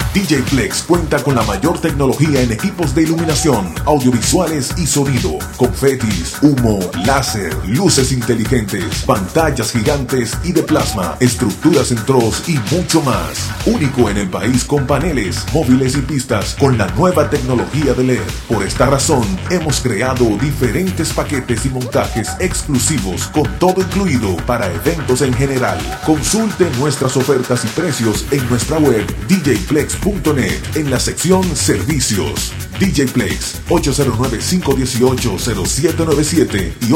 DJ Flex cuenta con la mayor tecnología en equipos de iluminación, audiovisuales y sonido, confetis, humo, láser, luces inteligentes, pantallas gigantes y de plasma, estructuras en TROS y mucho más. Único en el país con paneles, móviles y pistas con la nueva tecnología de LED. Por esta razón, hemos creado diferentes paquetes y montajes exclusivos con todo incluido para eventos en general. Consulte nuestras ofertas y precios en nuestra web djflex.net en la sección Servicios. DJ Flex 809-518-0797 y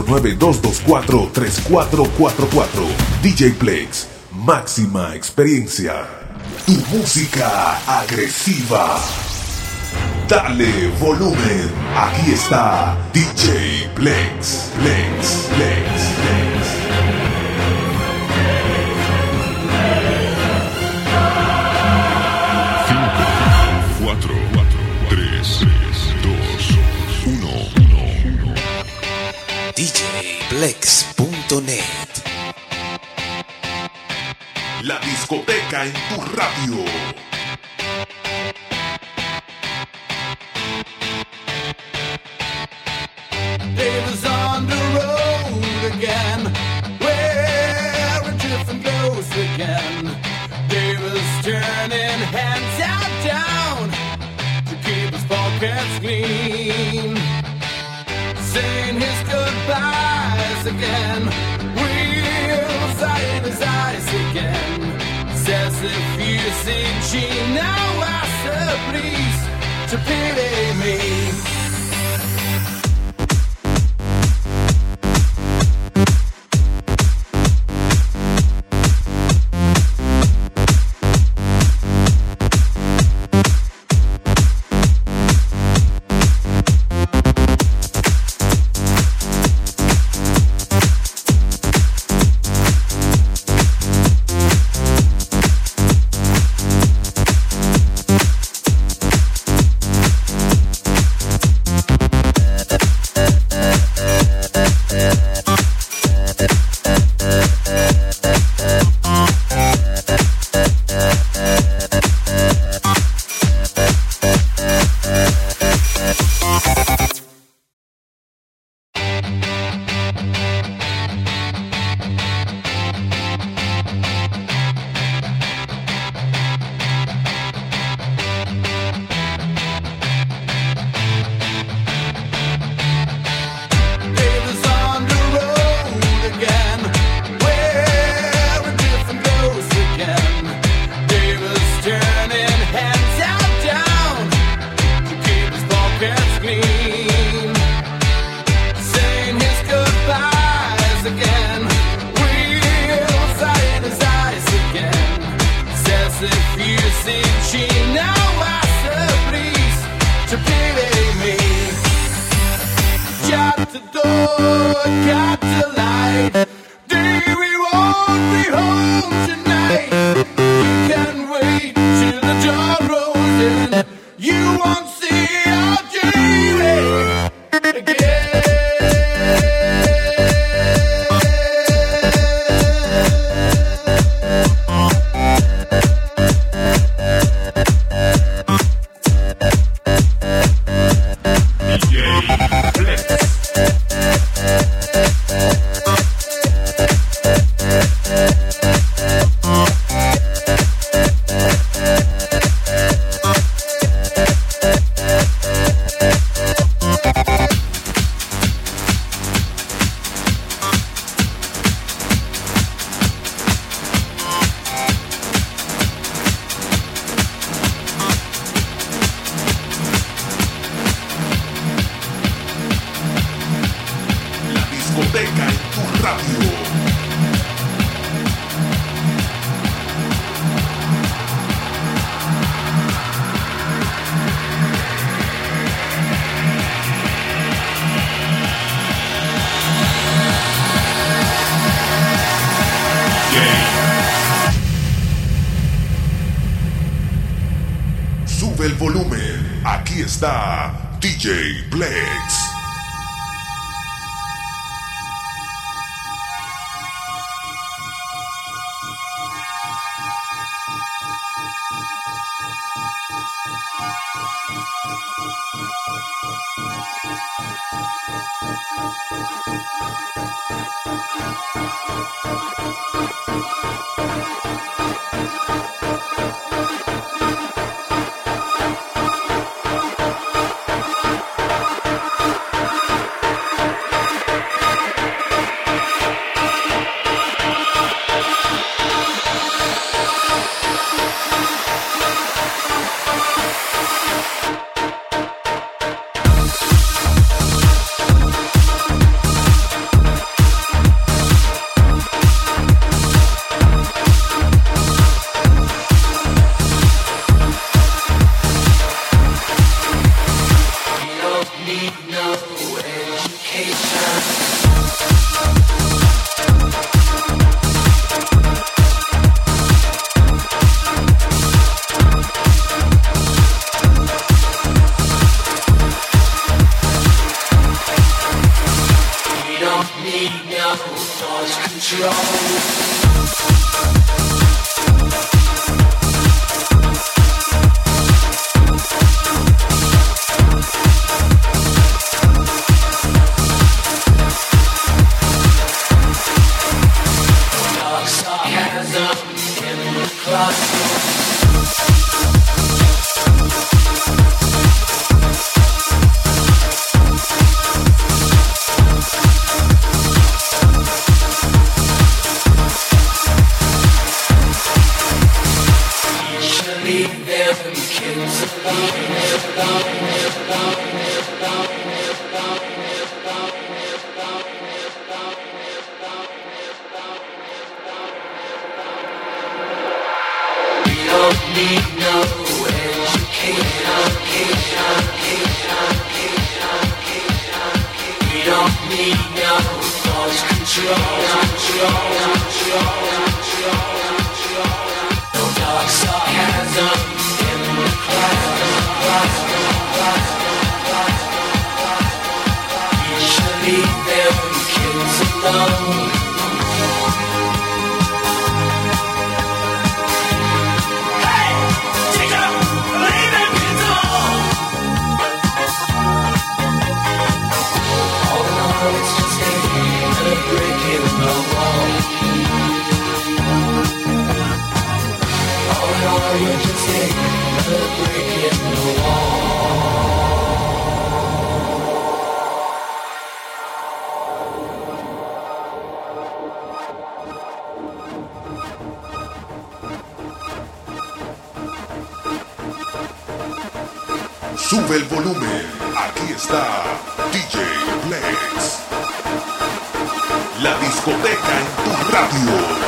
809-224-3444. DJ Flex, máxima experiencia. Tu música agresiva. Dale volumen. Aquí está DJ Flex. Flex, Flex, Flex. 4, 3, 2, 1. djflex.net. La discoteca en tu radio. Davis on the road again, wearing different clothes again. Davis turning hands out down to keep his pockets clean, saying his goodbyes again. Wheels eye in his eyes again. Says if you see Gene, now ask her please to pity me. Sube el volumen. Aquí está DJ Flex. Sube el volumen, aquí está DJ Flex. La discoteca en tu radio.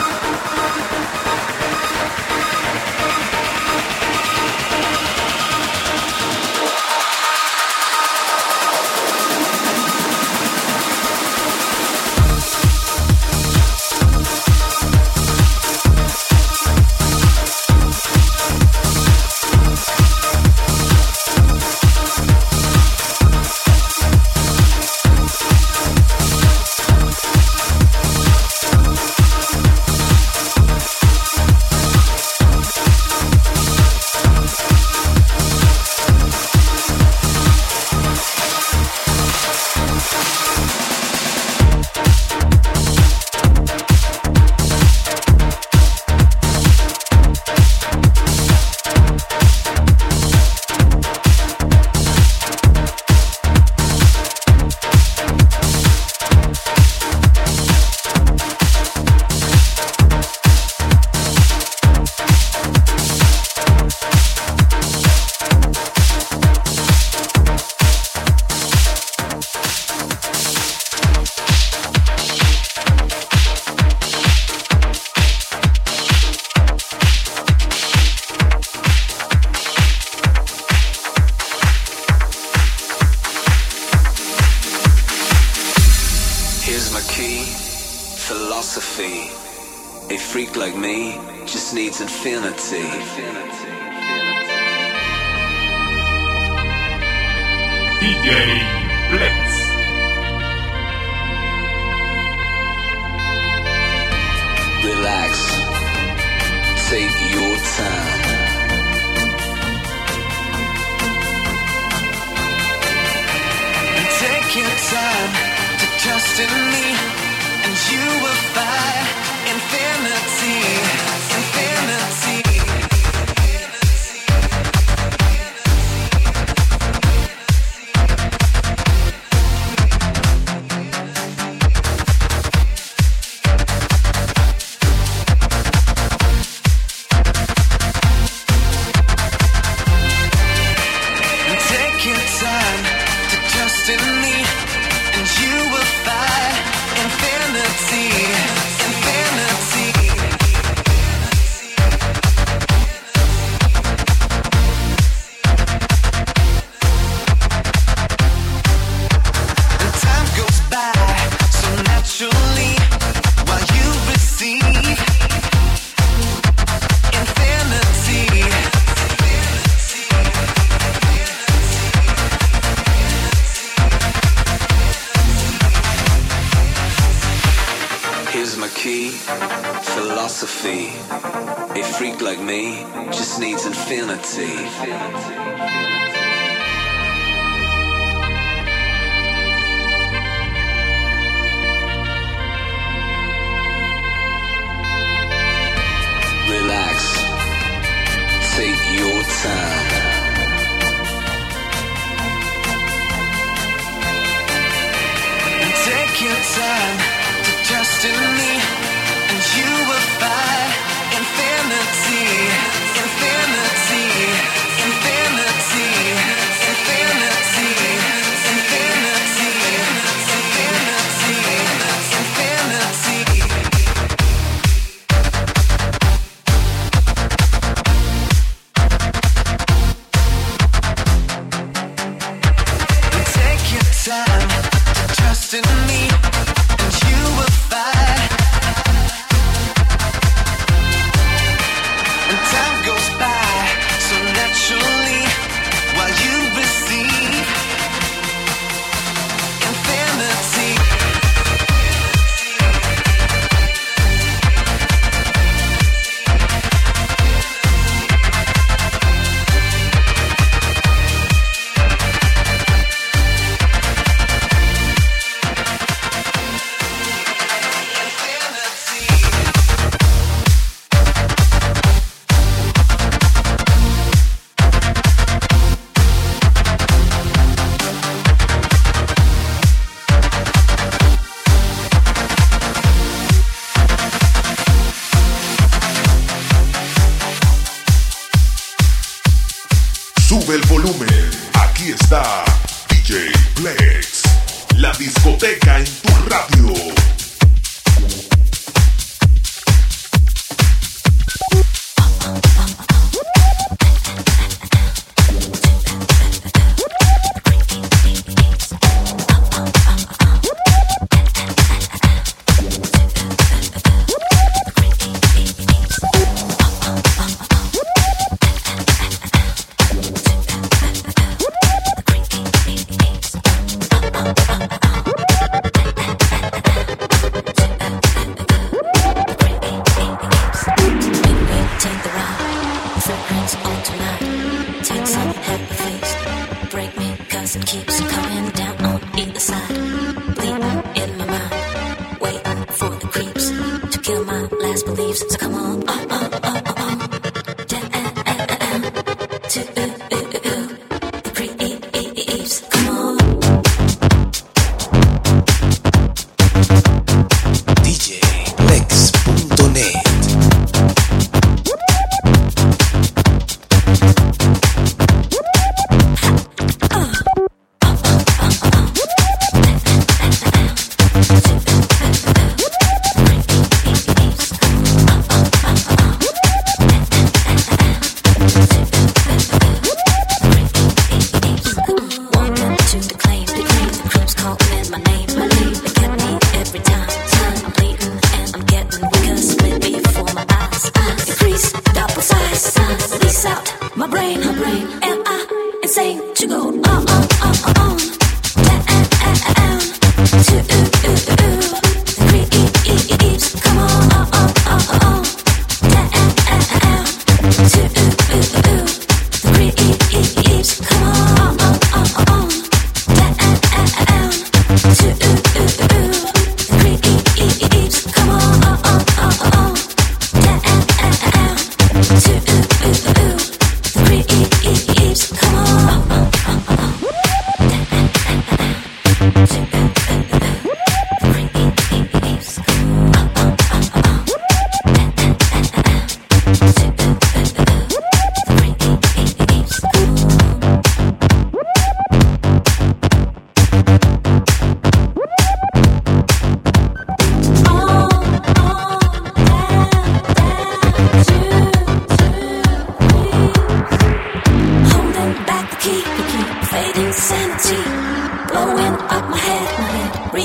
philosophy. A freak like me just needs infinity. DJ Flex. Relax. Take your time. Take your time to trust in me, and you will find infinity, infinity. Philosophy. A freak like me just needs infinity. Relax. Take your time. Take your time to trust in me, and you will find infinity, infinity, infinity, infinity, infinity, infinity, infinity. Take your time to trust in me, and you will find. And time goes by so naturally while you receive infinity. Sube el volumen, aquí está DJ Plex, la discoteca en tu radio.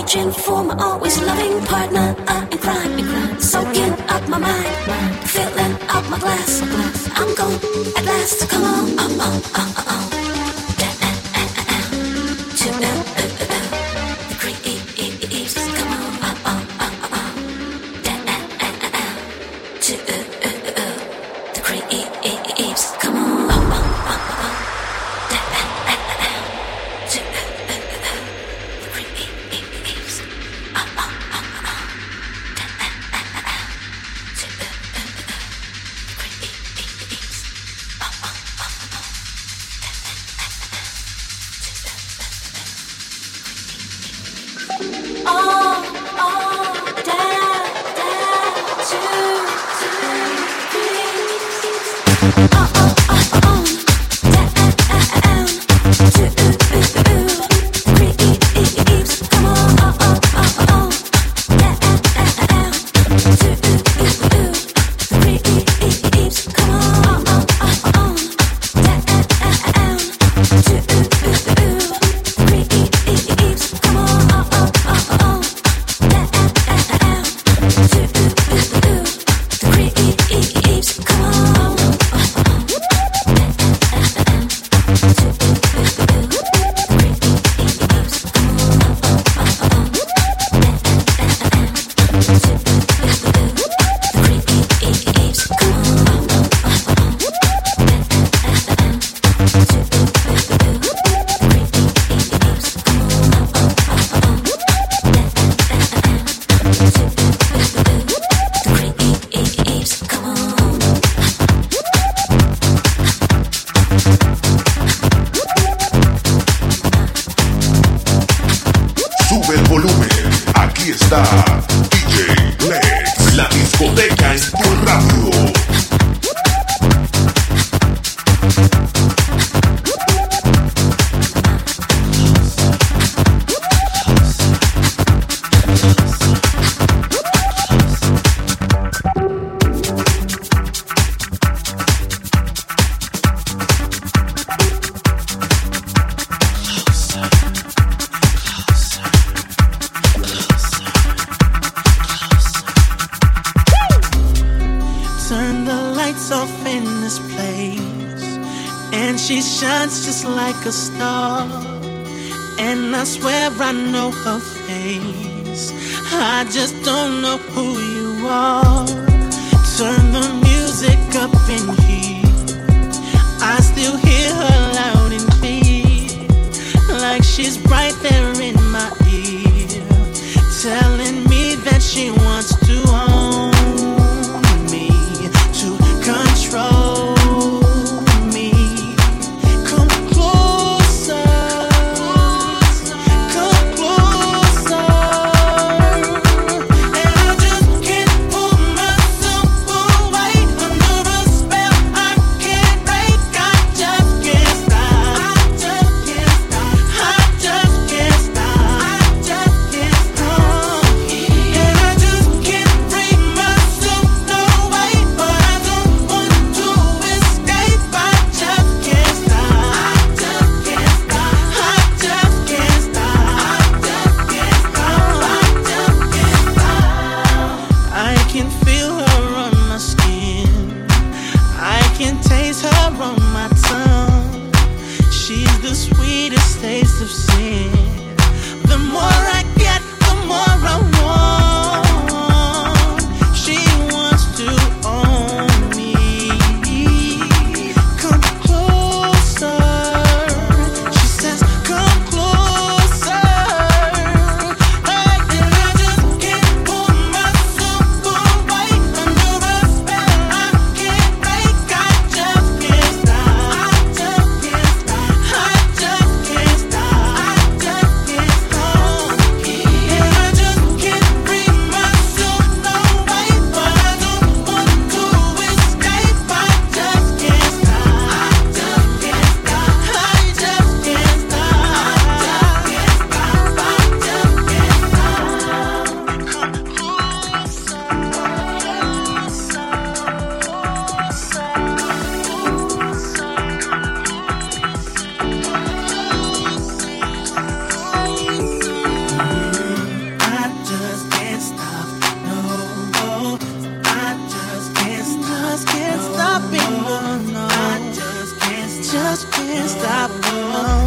searching for my always loving partner in crime, soaking up my mind, filling up my glass. I'm gone at last. Come on, to the creeps. Come on, to the creeps. Come on. A star, and I swear I know her face. I just don't know who you are. Turn the music up in here. I still hear her loud and clear, like she's right there in my ear, telling me that she wants to own me, to control. just can't stop. Oh.